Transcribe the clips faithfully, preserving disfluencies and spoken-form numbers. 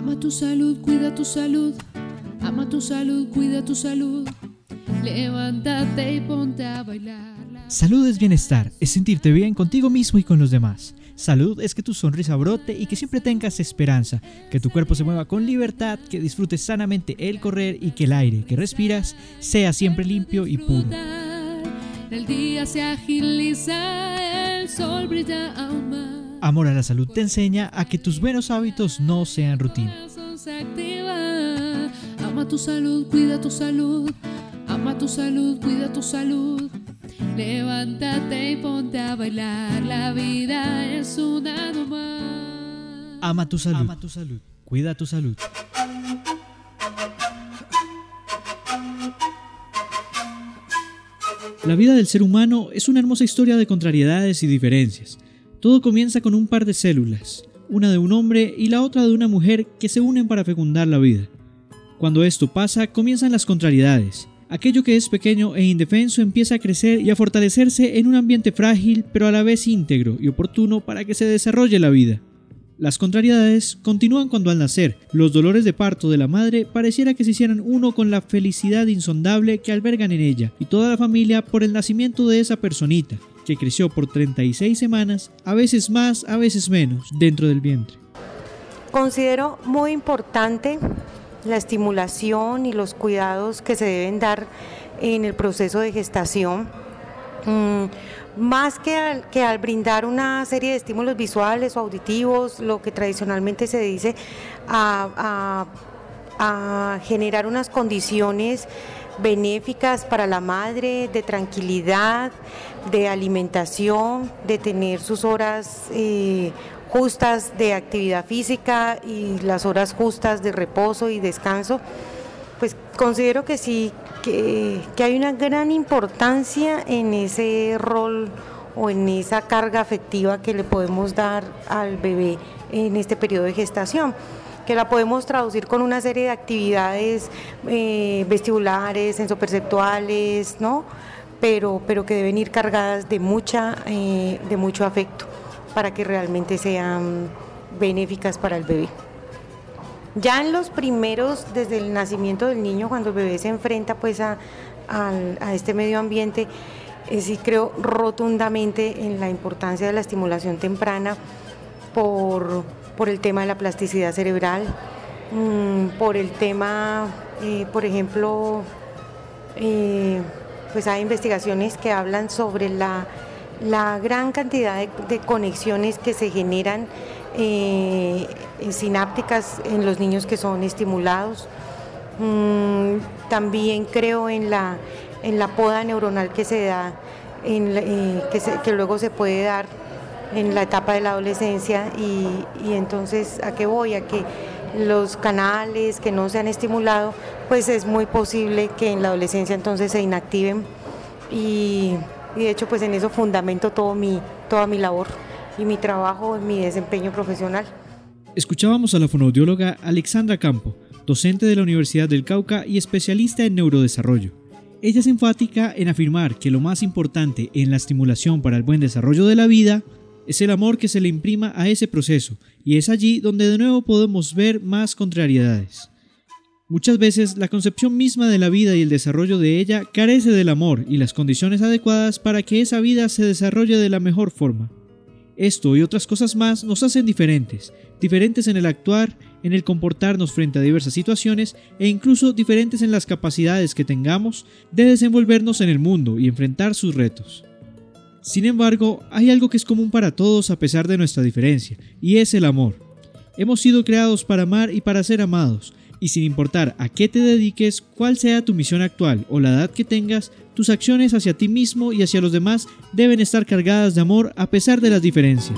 Ama tu salud, cuida tu salud. Ama tu salud, cuida tu salud. Levántate y ponte a bailar. Salud es bienestar, es sentirte bien contigo mismo y con los demás. Salud es que tu sonrisa brote y que siempre tengas esperanza, que tu cuerpo se mueva con libertad, que disfrutes sanamente el correr y que el aire que respiras sea siempre limpio y puro. El día se agiliza, el sol brilla aún más. Amor a la salud te enseña a que tus buenos hábitos no sean rutina. Ama tu salud, cuida tu salud. Ama tu salud, cuida tu salud. Levántate y ponte a bailar. La vida es una nomás. Ama tu salud, Ama tu salud. Cuida tu salud. La vida del ser humano es una hermosa historia de contrariedades y diferencias. Todo comienza con un par de células, una de un hombre y la otra de una mujer que se unen para fecundar la vida. Cuando esto pasa, comienzan las contrariedades. Aquello que es pequeño e indefenso empieza a crecer y a fortalecerse en un ambiente frágil, pero a la vez íntegro y oportuno para que se desarrolle la vida. Las contrariedades continúan cuando al nacer, los dolores de parto de la madre pareciera que se hicieran uno con la felicidad insondable que albergan en ella y toda la familia por el nacimiento de esa personita, que creció por treinta y seis semanas, a veces más, a veces menos, dentro del vientre. Considero muy importante la estimulación y los cuidados que se deben dar en el proceso de gestación, mm, más que al, que al brindar una serie de estímulos visuales o auditivos, lo que tradicionalmente se dice, a, a, a generar unas condiciones benéficas para la madre, de tranquilidad, de alimentación, de tener sus horas eh, justas de actividad física y las horas justas de reposo y descanso, pues considero que sí, que, que hay una gran importancia en ese rol o en esa carga afectiva que le podemos dar al bebé en este periodo de gestación, que la podemos traducir con una serie de actividades eh, vestibulares, sensoperceptuales, ¿no? Pero, pero que deben ir cargadas de, mucha, eh, de mucho afecto para que realmente sean benéficas para el bebé. Ya en los primeros, desde el nacimiento del niño, cuando el bebé se enfrenta pues a, a, a este medio ambiente, eh, sí creo rotundamente en la importancia de la estimulación temprana por, por el tema de la plasticidad cerebral, mmm, por el tema, eh, por ejemplo, eh, pues hay investigaciones que hablan sobre la la gran cantidad de, de conexiones que se generan eh, sinápticas en los niños que son estimulados. Mm, también creo en la, en la poda neuronal que se da, en, eh, que, se, que luego se puede dar en la etapa de la adolescencia y, y entonces ¿a qué voy? A que los canales que no se han estimulado, pues es muy posible que en la adolescencia entonces se inactiven y Y de hecho pues en eso fundamento todo mi, toda mi labor y mi trabajo, mi desempeño profesional. Escuchábamos a la fonoaudióloga Alexandra Campo, docente de la Universidad del Cauca y especialista en neurodesarrollo. Ella es enfática en afirmar que lo más importante en la estimulación para el buen desarrollo de la vida es el amor que se le imprima a ese proceso, y es allí donde de nuevo podemos ver más contrariedades. Muchas veces la concepción misma de la vida y el desarrollo de ella carece del amor y las condiciones adecuadas para que esa vida se desarrolle de la mejor forma. Esto y otras cosas más nos hacen diferentes, diferentes en el actuar, en el comportarnos frente a diversas situaciones e incluso diferentes en las capacidades que tengamos de desenvolvernos en el mundo y enfrentar sus retos. Sin embargo, hay algo que es común para todos a pesar de nuestra diferencia, y es el amor. Hemos sido creados para amar y para ser amados, y sin importar a qué te dediques, cuál sea tu misión actual o la edad que tengas, tus acciones hacia ti mismo y hacia los demás deben estar cargadas de amor a pesar de las diferencias.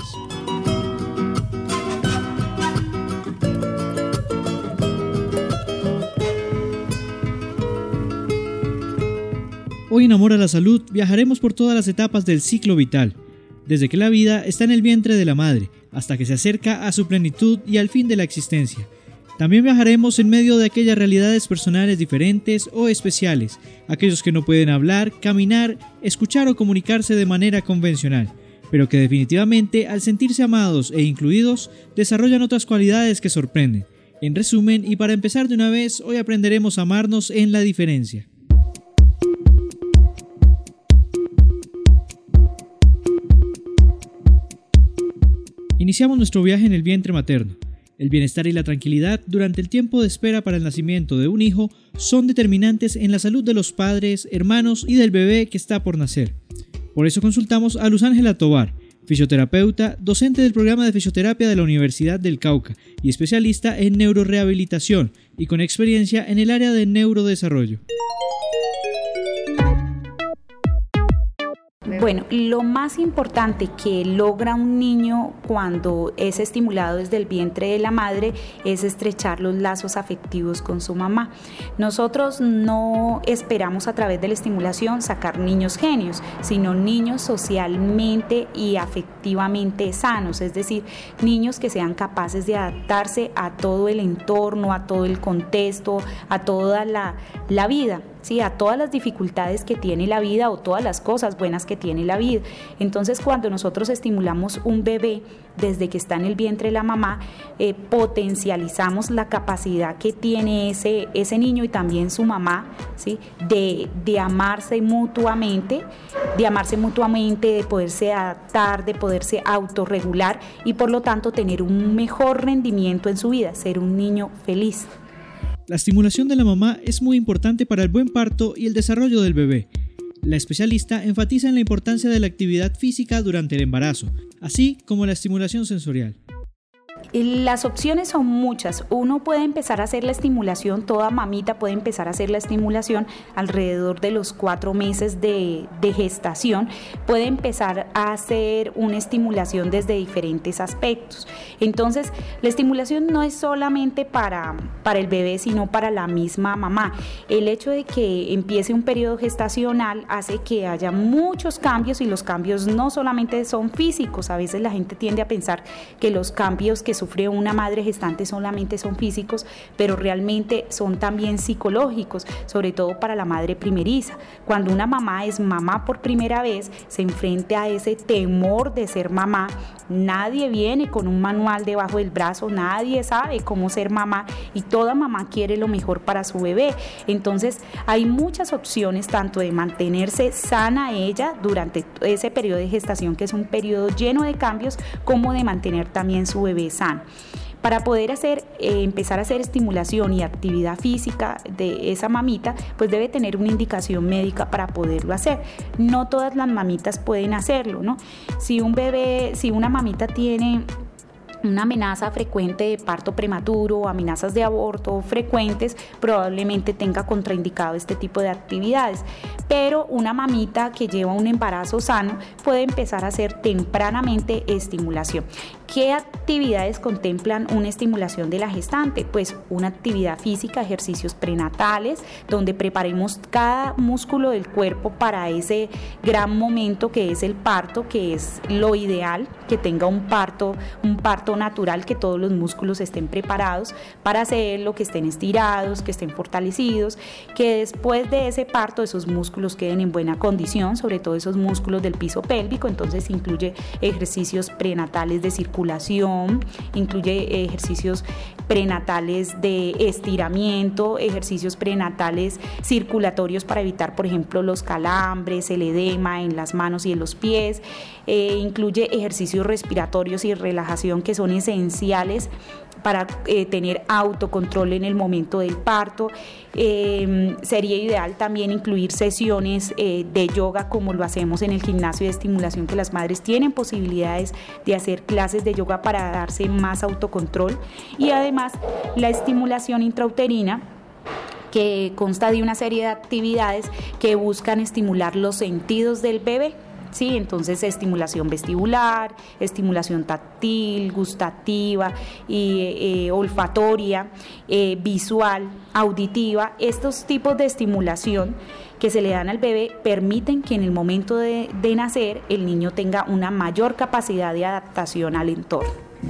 Hoy en Amor a la Salud viajaremos por todas las etapas del ciclo vital, desde que la vida está en el vientre de la madre, hasta que se acerca a su plenitud y al fin de la existencia. También viajaremos en medio de aquellas realidades personales diferentes o especiales, aquellos que no pueden hablar, caminar, escuchar o comunicarse de manera convencional, pero que definitivamente al sentirse amados e incluidos desarrollan otras cualidades que sorprenden. En resumen, y para empezar de una vez, hoy aprenderemos a amarnos en la diferencia. Iniciamos nuestro viaje en el vientre materno. El bienestar y la tranquilidad durante el tiempo de espera para el nacimiento de un hijo son determinantes en la salud de los padres, hermanos y del bebé que está por nacer. Por eso consultamos a Luz Ángela Tovar, fisioterapeuta, docente del programa de fisioterapia de la Universidad del Cauca y especialista en neurorehabilitación y con experiencia en el área de neurodesarrollo. Bueno, lo más importante que logra un niño cuando es estimulado desde el vientre de la madre es estrechar los lazos afectivos con su mamá. Nosotros no esperamos a través de la estimulación sacar niños genios, sino niños socialmente y afectivamente sanos, es decir, niños que sean capaces de adaptarse a todo el entorno, a todo el contexto, a toda la, la vida. Sí, a todas las dificultades que tiene la vida o todas las cosas buenas que tiene la vida. Entonces, cuando nosotros estimulamos un bebé desde que está en el vientre de la mamá, eh, potencializamos la capacidad que tiene ese, ese niño y también su mamá, ¿sí? de, de amarse mutuamente, de amarse mutuamente, de poderse adaptar, de poderse autorregular y por lo tanto tener un mejor rendimiento en su vida, ser un niño feliz. La estimulación de la mamá es muy importante para el buen parto y el desarrollo del bebé. La especialista enfatiza en la importancia de la actividad física durante el embarazo, así como la estimulación sensorial. Las opciones son muchas. Uno puede empezar a hacer la estimulación, toda mamita puede empezar a hacer la estimulación alrededor de los cuatro meses de, de gestación. Puede empezar a hacer una estimulación desde diferentes aspectos. Entonces, la estimulación no es solamente para, para el bebé, sino para la misma mamá. El hecho de que empiece un periodo gestacional hace que haya muchos cambios y los cambios no solamente son físicos. A veces la gente tiende a pensar que los cambios que sufre una madre gestante solamente son físicos, pero realmente son también psicológicos, sobre todo para la madre primeriza. Cuando una mamá es mamá por primera vez, se enfrenta a ese temor de ser mamá. Nadie viene con un manual debajo del brazo, nadie sabe cómo ser mamá y toda mamá quiere lo mejor para su bebé. Entonces hay muchas opciones, tanto de mantenerse sana ella durante ese periodo de gestación, que es un periodo lleno de cambios, como de mantener también su bebé sano. Para poder hacer, eh, empezar a hacer estimulación y actividad física de esa mamita, pues debe tener una indicación médica para poderlo hacer. No todas las mamitas pueden hacerlo, ¿no? Si un bebé, si una mamita tiene una amenaza frecuente de parto prematuro o amenazas de aborto frecuentes, probablemente tenga contraindicado este tipo de actividades. Pero una mamita que lleva un embarazo sano puede empezar a hacer tempranamente estimulación. ¿Qué actividades contemplan una estimulación de la gestante? Pues una actividad física, ejercicios prenatales, donde preparemos cada músculo del cuerpo para ese gran momento que es el parto, que es lo ideal, que tenga un parto, un parto natural, que todos los músculos estén preparados para hacerlo, que estén estirados, que estén fortalecidos, que después de ese parto esos músculos queden en buena condición, sobre todo esos músculos del piso pélvico. Entonces incluye ejercicios prenatales de circulación, incluye ejercicios prenatales de estiramiento, ejercicios prenatales circulatorios para evitar, por ejemplo, los calambres, el edema en las manos y en los pies, eh, incluye ejercicios respiratorios y relajación que son esenciales para eh, tener autocontrol en el momento del parto. Eh, sería ideal también incluir sesiones eh, de yoga, como lo hacemos en el gimnasio de estimulación, que las madres tienen posibilidades de hacer clases de yoga para darse más autocontrol. Y además la estimulación intrauterina, que consta de una serie de actividades que buscan estimular los sentidos del bebé. Sí, entonces estimulación vestibular, estimulación táctil, gustativa, y, eh, olfatoria, eh, visual, auditiva. Estos tipos de estimulación que se le dan al bebé permiten que en el momento de, de nacer el niño tenga una mayor capacidad de adaptación al entorno.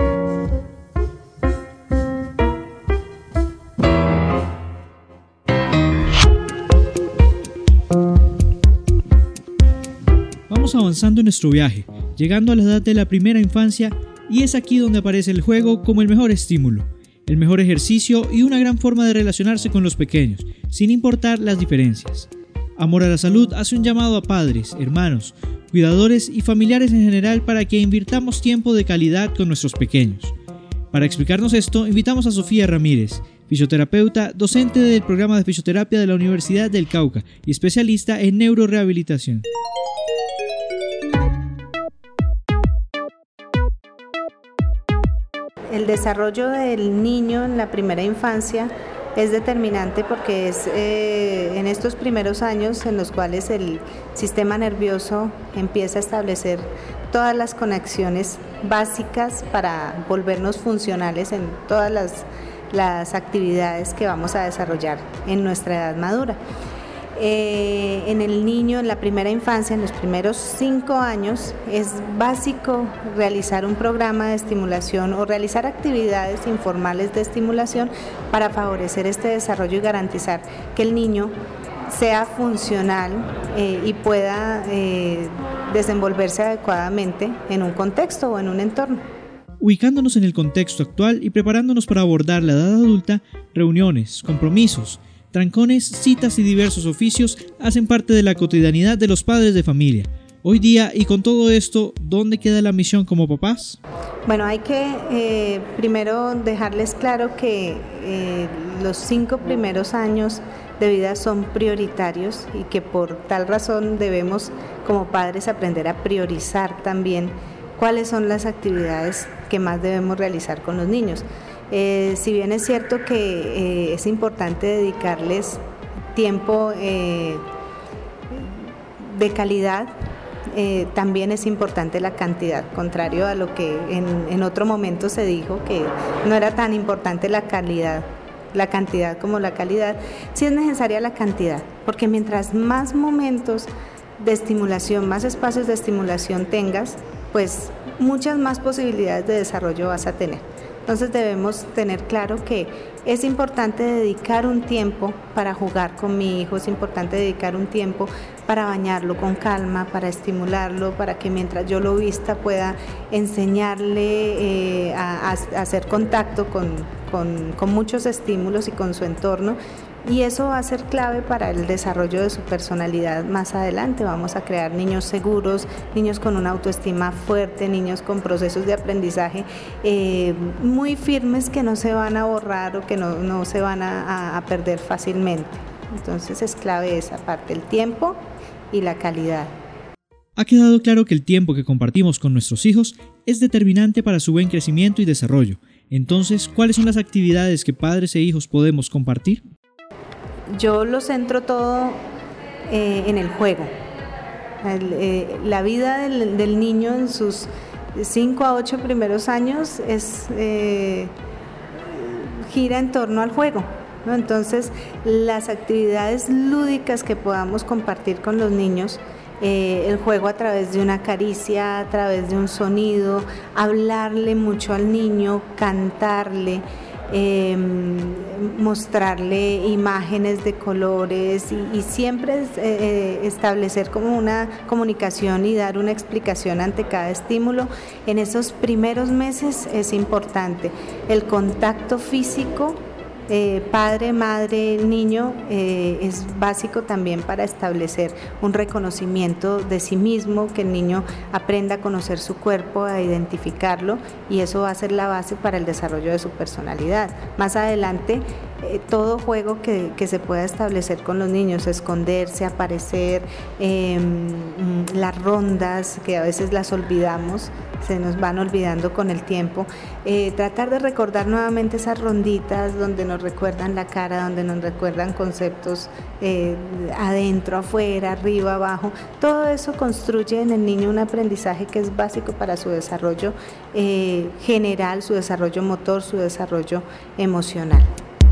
Vamos avanzando en nuestro viaje, llegando a la edad de la primera infancia, y es aquí donde aparece el juego como el mejor estímulo. el mejor ejercicio y una gran forma de relacionarse con los pequeños, sin importar las diferencias. Amor a la Salud hace un llamado a padres, hermanos, cuidadores y familiares en general para que invirtamos tiempo de calidad con nuestros pequeños. Para explicarnos esto, invitamos a Sofía Ramírez, fisioterapeuta, docente del programa de fisioterapia de la Universidad del Cauca y especialista en neurorehabilitación. El desarrollo del niño en la primera infancia es determinante porque es eh, en estos primeros años en los cuales el sistema nervioso empieza a establecer todas las conexiones básicas para volvernos funcionales en todas las, las actividades que vamos a desarrollar en nuestra edad madura. Eh, en el niño, en la primera infancia, en los primeros cinco años, es básico realizar un programa de estimulación o realizar actividades informales de estimulación para favorecer este desarrollo y garantizar que el niño sea funcional eh, y pueda eh, desenvolverse adecuadamente en un contexto o en un entorno. Ubicándonos en el contexto actual y preparándonos para abordar la edad adulta, reuniones, compromisos, trancones, citas y diversos oficios hacen parte de la cotidianidad de los padres de familia. Hoy día, y con todo esto, ¿dónde queda la misión como papás? Bueno, hay que eh, primero dejarles claro que eh, los cinco primeros años de vida son prioritarios y que por tal razón debemos como padres aprender a priorizar también cuáles son las actividades que más debemos realizar con los niños. Eh, si bien es cierto que eh, es importante dedicarles tiempo eh, de calidad, eh, también es importante la cantidad, contrario a lo que en, en otro momento se dijo que no era tan importante la calidad, la cantidad como la calidad. Sí es necesaria la cantidad, porque mientras más momentos de estimulación, más espacios de estimulación tengas, pues muchas más posibilidades de desarrollo vas a tener. Entonces debemos tener claro que es importante dedicar un tiempo para jugar con mi hijo, es importante dedicar un tiempo para bañarlo con calma, para estimularlo, para que mientras yo lo vista pueda enseñarle eh, a, a hacer contacto con, con, con muchos estímulos y con su entorno. Y eso va a ser clave para el desarrollo de su personalidad más adelante. Vamos a crear niños seguros, niños con una autoestima fuerte, niños con procesos de aprendizaje eh, muy firmes que no se van a borrar o que no, no se van a, a perder fácilmente. Entonces es clave esa parte, el tiempo y la calidad. Ha quedado claro que el tiempo que compartimos con nuestros hijos es determinante para su buen crecimiento y desarrollo. Entonces, ¿cuáles son las actividades que padres e hijos podemos compartir? Yo lo centro todo eh, en el juego. El, eh, la vida del, del niño en sus cinco a ocho primeros años es, eh, gira en torno al juego, ¿no? Entonces, las actividades lúdicas que podamos compartir con los niños, eh, el juego a través de una caricia, a través de un sonido, hablarle mucho al niño, cantarle, Eh, mostrarle imágenes de colores y, y siempre eh, establecer como una comunicación y dar una explicación ante cada estímulo. En esos primeros meses es importante el contacto físico, eh, padre, madre, niño, eh, es básico también para establecer un reconocimiento de sí mismo, que el niño aprenda a conocer su cuerpo, a identificarlo, y eso va a ser la base para el desarrollo de su personalidad. Más adelante, eh, todo juego que, que se pueda establecer con los niños, esconderse, aparecer, eh, las rondas, que a veces las olvidamos, se nos van olvidando con el tiempo, eh, tratar de recordar nuevamente esas ronditas donde nos recuerdan la cara, donde nos recuerdan conceptos eh, adentro, afuera, arriba, abajo. Todo eso construye en el niño un aprendizaje que es básico para su desarrollo eh, general, su desarrollo motor, su desarrollo emocional.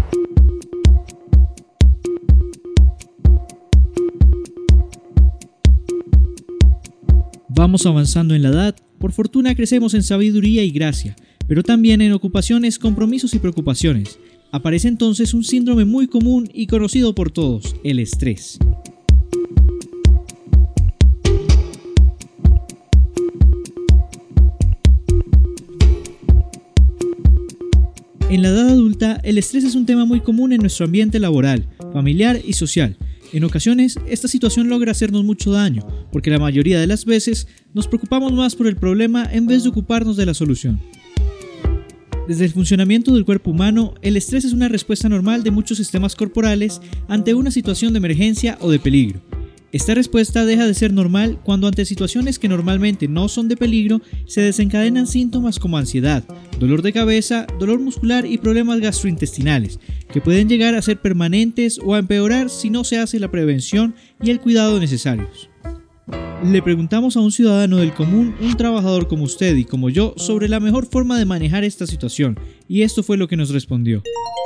Vamos avanzando en la edad, por fortuna crecemos en sabiduría y gracia, pero también en ocupaciones, compromisos y preocupaciones. Aparece entonces un síndrome muy común y conocido por todos, el estrés. En la edad adulta, el estrés es un tema muy común en nuestro ambiente laboral, familiar y social. En ocasiones, esta situación logra hacernos mucho daño, porque la mayoría de las veces nos preocupamos más por el problema en vez de ocuparnos de la solución. Desde el funcionamiento del cuerpo humano, el estrés es una respuesta normal de muchos sistemas corporales ante una situación de emergencia o de peligro. Esta respuesta deja de ser normal cuando ante situaciones que normalmente no son de peligro se desencadenan síntomas como ansiedad, dolor de cabeza, dolor muscular y problemas gastrointestinales, que pueden llegar a ser permanentes o a empeorar si no se hace la prevención y el cuidado necesarios. Le preguntamos a un ciudadano del común, un trabajador como usted y como yo, sobre la mejor forma de manejar esta situación, y esto fue lo que nos respondió.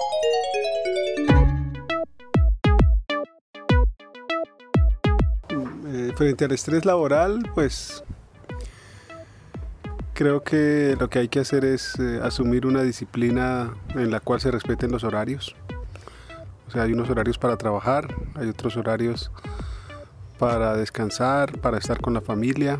Frente al estrés laboral, pues creo que lo que hay que hacer es eh, asumir una disciplina en la cual se respeten los horarios. O sea, hay unos horarios para trabajar, hay otros horarios para descansar, para estar con la familia.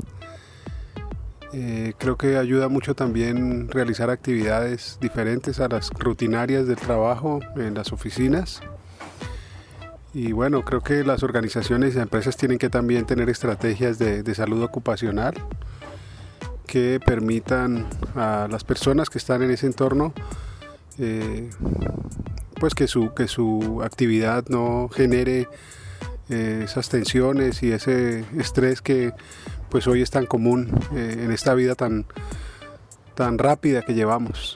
Eh, creo que ayuda mucho también realizar actividades diferentes a las rutinarias del trabajo en las oficinas. Y bueno, creo que las organizaciones y empresas tienen que también tener estrategias de, de salud ocupacional que permitan a las personas que están en ese entorno eh, pues que su, que su actividad no genere eh, esas tensiones y ese estrés que pues hoy es tan común eh, en esta vida tan, tan rápida que llevamos.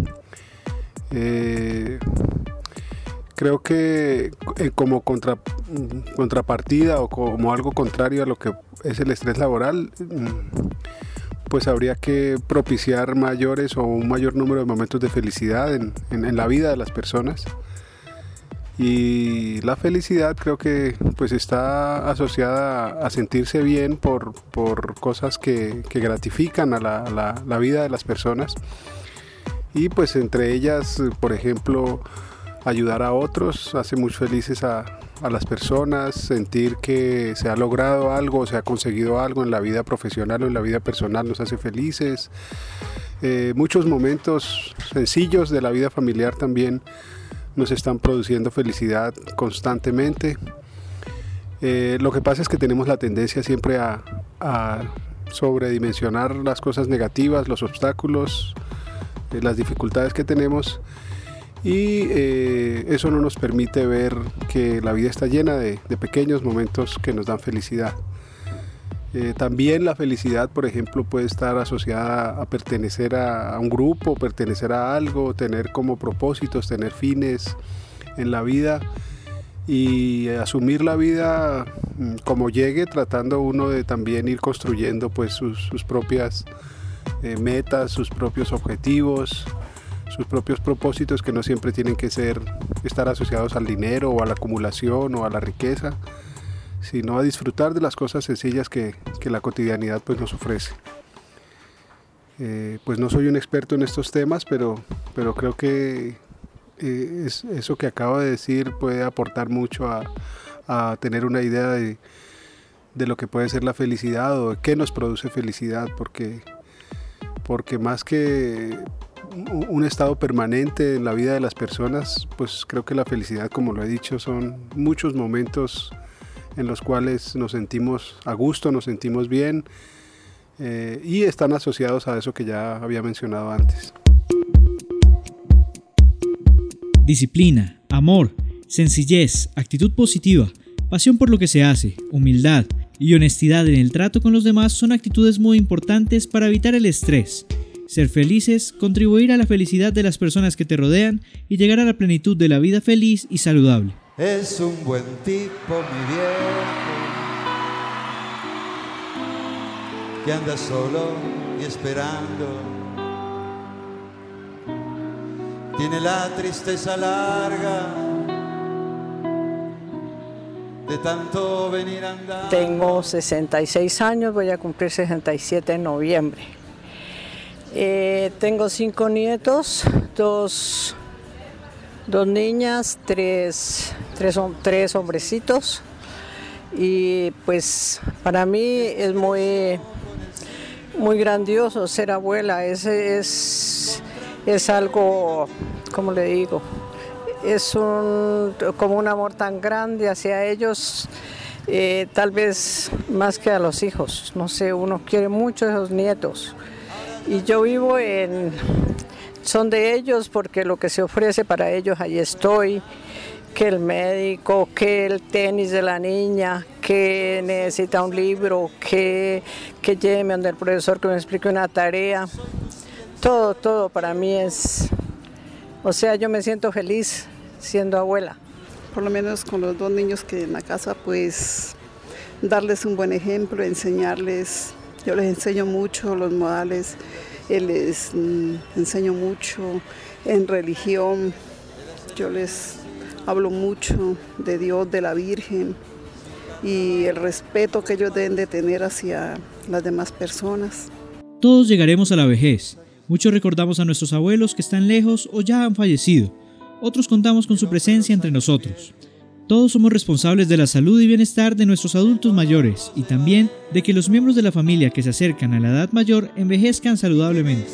Eh, Creo que eh, como contra, contrapartida o como algo contrario a lo que es el estrés laboral, pues habría que propiciar mayores o un mayor número de momentos de felicidad en, en, en la vida de las personas. Y la felicidad creo que pues está asociada a sentirse bien por, por cosas que, que gratifican a la, a la, la vida de las personas. Y pues entre ellas, por ejemplo, ayudar a otros hace muy felices a, a las personas, sentir que se ha logrado algo, se ha conseguido algo en la vida profesional o en la vida personal nos hace felices. Eh, muchos momentos sencillos de la vida familiar también nos están produciendo felicidad constantemente. Eh, lo que pasa es que tenemos la tendencia siempre a, a sobredimensionar las cosas negativas, los obstáculos, eh, las dificultades que tenemos. Y eh, eso no nos permite ver que la vida está llena de, de pequeños momentos que nos dan felicidad. Eh, también la felicidad, por ejemplo, puede estar asociada a pertenecer a, a un grupo, pertenecer a algo, tener como propósitos, tener fines en la vida y asumir la vida como llegue, tratando uno de también ir construyendo pues, sus, sus propias eh, metas, sus propios objetivos, sus propios propósitos que no siempre tienen que ser estar asociados al dinero o a la acumulación o a la riqueza, sino a disfrutar de las cosas sencillas que, que la cotidianidad pues, nos ofrece. Eh, pues no soy un experto en estos temas, pero, pero creo que eh, es, eso que acabo de decir puede aportar mucho a, a tener una idea de, de lo que puede ser la felicidad o de qué nos produce felicidad, porque, porque más que un estado permanente en la vida de las personas, pues creo que la felicidad, como lo he dicho, son muchos momentos en los cuales nos sentimos a gusto, nos sentimos bien eh, y están asociados a eso que ya había mencionado antes. Disciplina, amor, sencillez, actitud positiva, pasión por lo que se hace, humildad y honestidad en el trato con los demás son actitudes muy importantes para evitar el estrés. Ser felices, contribuir a la felicidad de las personas que te rodean y llegar a la plenitud de la vida feliz y saludable. Es un buen tipo, mi viejo, que anda solo y esperando. Tiene la tristeza larga de tanto venir andando. Tengo sesenta y seis años, voy a cumplir sesenta y siete en noviembre. Eh, tengo cinco nietos, dos, dos niñas, tres, tres, tres hombrecitos y pues para mí es muy, muy grandioso ser abuela, es, es, es algo, ¿cómo le digo? Es un, como un amor tan grande hacia ellos, eh, tal vez más que a los hijos. No sé, uno quiere mucho a esos nietos. Y yo vivo en, son de ellos porque lo que se ofrece para ellos, ahí estoy. Que el médico, que el tenis de la niña, que necesita un libro, que, que lleve donde el profesor que me explique una tarea. Todo, todo para mí es, o sea, yo me siento feliz siendo abuela. Por lo menos con los dos niños que en la casa, pues darles un buen ejemplo, enseñarles, yo les enseño mucho los modales, les mm, enseño mucho en religión, yo les hablo mucho de Dios, de la Virgen y el respeto que ellos deben de tener hacia las demás personas. Todos llegaremos a la vejez. Muchos recordamos a nuestros abuelos que están lejos o ya han fallecido. Otros contamos con su presencia entre nosotros. Todos somos responsables de la salud y bienestar de nuestros adultos mayores y también de que los miembros de la familia que se acercan a la edad mayor envejezcan saludablemente.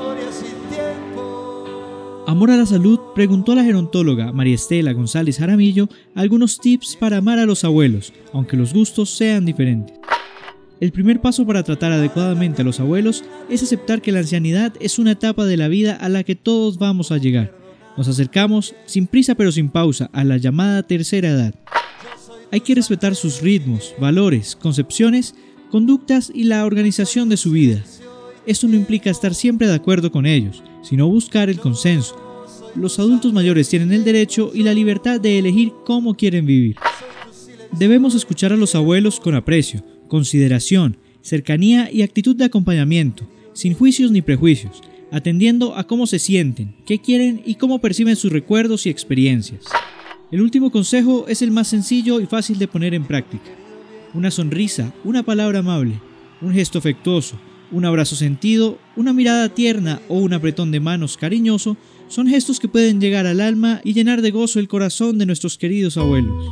Amor a la Salud preguntó a la gerontóloga María Estela González Jaramillo algunos tips para amar a los abuelos, aunque los gustos sean diferentes. El primer paso para tratar adecuadamente a los abuelos es aceptar que la ancianidad es una etapa de la vida a la que todos vamos a llegar. Nos acercamos, sin prisa pero sin pausa, a la llamada tercera edad. Hay que respetar sus ritmos, valores, concepciones, conductas y la organización de su vida. Esto no implica estar siempre de acuerdo con ellos, sino buscar el consenso. Los adultos mayores tienen el derecho y la libertad de elegir cómo quieren vivir. Debemos escuchar a los abuelos con aprecio, consideración, cercanía y actitud de acompañamiento, sin juicios ni prejuicios, atendiendo a cómo se sienten, qué quieren y cómo perciben sus recuerdos y experiencias. El último consejo es el más sencillo y fácil de poner en práctica. Una sonrisa, una palabra amable, un gesto afectuoso, un abrazo sentido, una mirada tierna o un apretón de manos cariñoso son gestos que pueden llegar al alma y llenar de gozo el corazón de nuestros queridos abuelos.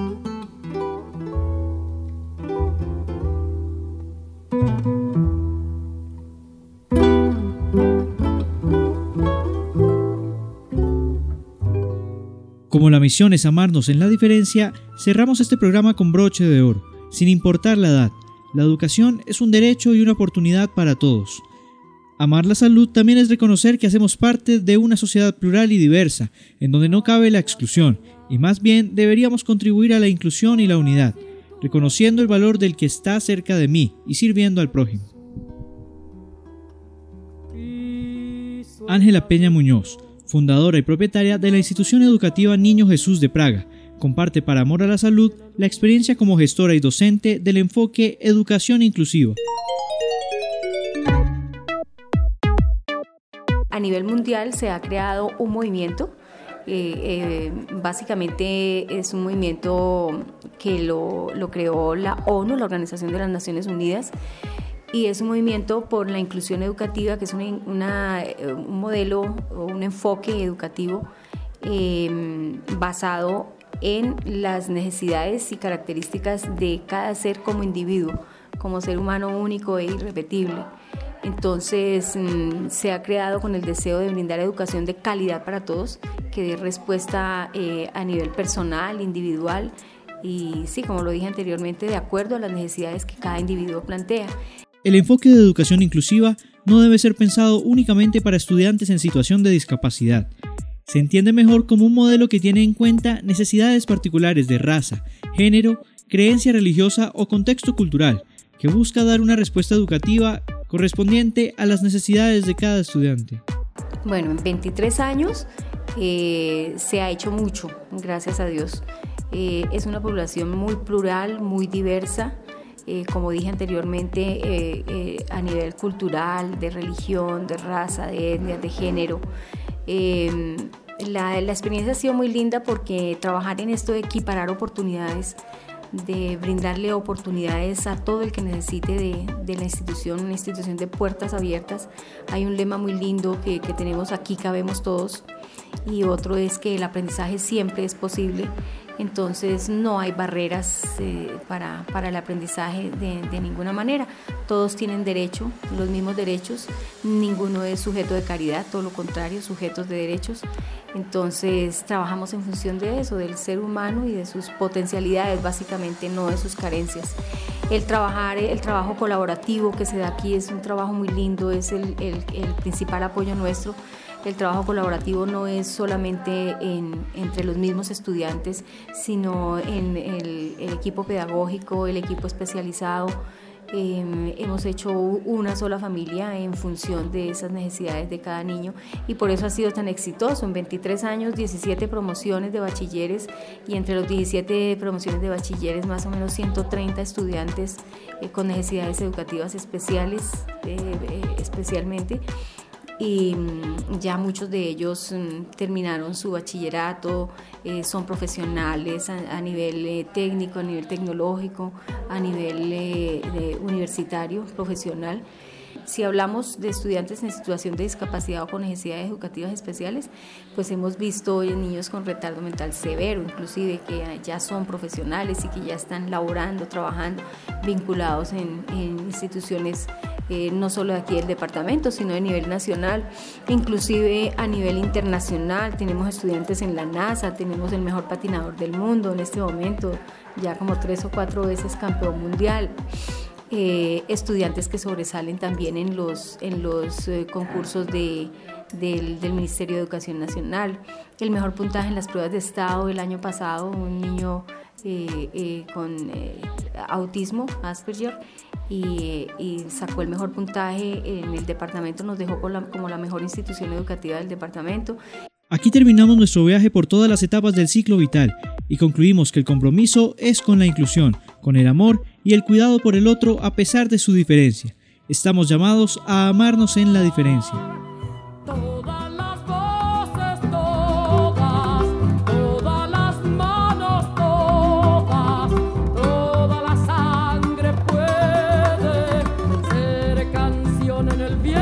Como la misión es amarnos en la diferencia, cerramos este programa con broche de oro, sin importar la edad. La educación es un derecho y una oportunidad para todos. Amar la salud también es reconocer que hacemos parte de una sociedad plural y diversa, en donde no cabe la exclusión, y más bien deberíamos contribuir a la inclusión y la unidad, reconociendo el valor del que está cerca de mí y sirviendo al prójimo. Ángela Peña Muñoz, fundadora y propietaria de la institución educativa Niño Jesús de Praga, comparte para Amor a la Salud la experiencia como gestora y docente del enfoque Educación Inclusiva. A nivel mundial se ha creado un movimiento, eh, eh, básicamente es un movimiento que lo, lo creó la ONU, la Organización de las Naciones Unidas, y es un movimiento por la inclusión educativa, que es una, una, un modelo o un enfoque educativo eh, basado en las necesidades y características de cada ser como individuo, como ser humano único e irrepetible. Entonces mmm, se ha creado con el deseo de brindar educación de calidad para todos, que dé respuesta eh, a nivel personal, individual y sí, como lo dije anteriormente, de acuerdo a las necesidades que cada individuo plantea. El enfoque de educación inclusiva no debe ser pensado únicamente para estudiantes en situación de discapacidad. Se entiende mejor como un modelo que tiene en cuenta necesidades particulares de raza, género, creencia religiosa o contexto cultural, que busca dar una respuesta educativa correspondiente a las necesidades de cada estudiante. Bueno, en veintitrés años eh, se ha hecho mucho, gracias a Dios. Eh, es una población muy plural, muy diversa. Eh, como dije anteriormente, eh, eh, a nivel cultural, de religión, de raza, de etnia, de género. Eh, la, la experiencia ha sido muy linda porque trabajar en esto de equiparar oportunidades, de brindarle oportunidades a todo el que necesite de, de la institución, una institución de puertas abiertas. Hay un lema muy lindo que, que tenemos aquí, cabemos todos, y otro es que el aprendizaje siempre es posible. entonces no hay barreras eh, para, para el aprendizaje de, de ninguna manera. Todos tienen derecho, los mismos derechos, ninguno es sujeto de caridad, todo lo contrario, sujetos de derechos. Entonces trabajamos en función de eso, del ser humano y de sus potencialidades, básicamente, no de sus carencias. El trabajar, el trabajo colaborativo que se da aquí es un trabajo muy lindo, es el, el, el principal apoyo nuestro. El trabajo colaborativo no es solamente en, entre los mismos estudiantes, sino en el, el equipo pedagógico, el equipo especializado. Eh, hemos hecho una sola familia en función de esas necesidades de cada niño y por eso ha sido tan exitoso. En veintitrés años, diecisiete promociones de bachilleres y entre los diecisiete promociones de bachilleres más o menos ciento treinta estudiantes eh, con necesidades educativas especiales, eh, eh, especialmente. Y ya muchos de ellos terminaron su bachillerato, eh, son profesionales a, a nivel eh, técnico, a nivel tecnológico, a nivel eh, de universitario, profesional. Si hablamos de estudiantes en situación de discapacidad o con necesidades educativas especiales, pues hemos visto hoy niños con retardo mental severo, inclusive que ya son profesionales y que ya están laborando, trabajando, vinculados en, en instituciones eh, no solo de aquí del departamento, sino a nivel nacional, inclusive a nivel internacional. Tenemos estudiantes en la NASA, tenemos el mejor patinador del mundo en este momento, ya como tres o cuatro veces campeón mundial. Eh, estudiantes que sobresalen también en los, en los eh, concursos de, del, del Ministerio de Educación Nacional. El mejor puntaje en las pruebas de estado el año pasado, un niño eh, eh, con eh, autismo, Asperger, y, y sacó el mejor puntaje en el departamento, nos dejó con la, como la mejor institución educativa del departamento. Aquí terminamos nuestro viaje por todas las etapas del ciclo vital y concluimos que el compromiso es con la inclusión, con el amor y el cuidado por el otro a pesar de su diferencia. Estamos llamados a amarnos en la diferencia. Todas las voces, todas, todas las manos, todas, toda la sangre puede ser canción en el viento.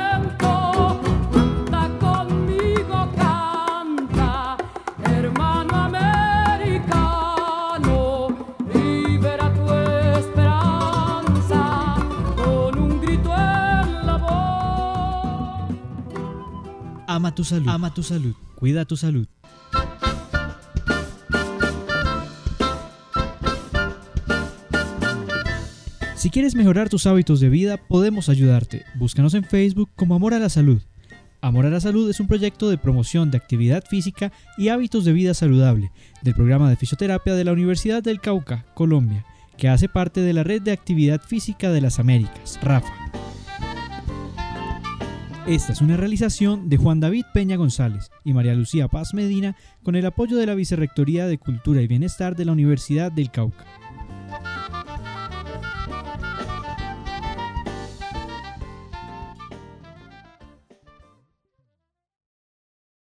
Canta conmigo, canta, hermano americano, libera tu esperanza con un grito en la voz. Ama tu salud, ama tu salud, cuida tu salud. Si quieres mejorar tus hábitos de vida, podemos ayudarte. Búscanos en Facebook como Amor a la Salud. Amor a la Salud es un proyecto de promoción de actividad física y hábitos de vida saludable del programa de fisioterapia de la Universidad del Cauca, Colombia, que hace parte de la Red de Actividad Física de las Américas, RAFA. Esta es una realización de Juan David Peña González y María Lucía Paz Medina con el apoyo de la Vicerrectoría de Cultura y Bienestar de la Universidad del Cauca.